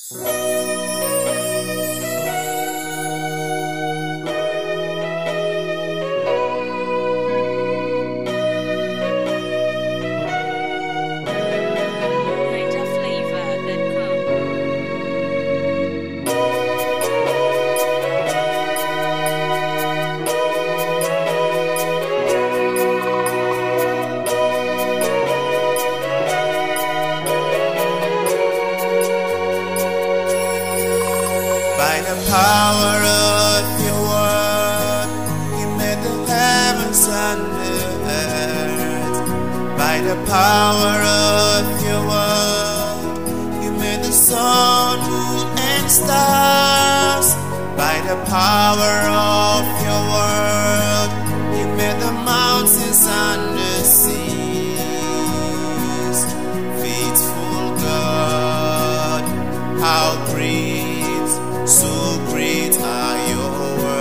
By the power of your word, you made the heavens and the earth. By the power of your word, you made the sun, moon, and stars. By the power of your word, you made the mountains and the seas. Faithful God, how great, so great are your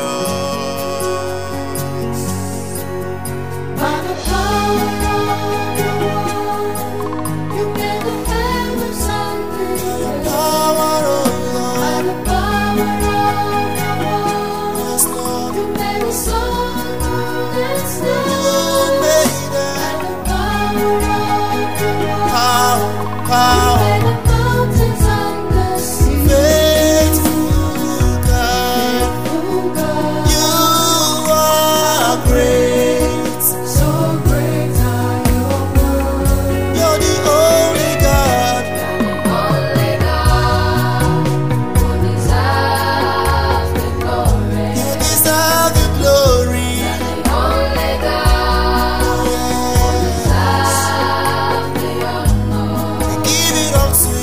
works. By the power of your word, you made the heavens and the earth. Power of Lord, By the power of your word, yes, Lord, you made the sun, moon, and stars. you made By them. the power of your word, Power, you power, made the mountains and the seas. faithful God, Oh God, you are great. so great are your works. You're the only God. Only God who deserves the glory. You deserve the glory. Only God Yes. deserves the honor. We give it all to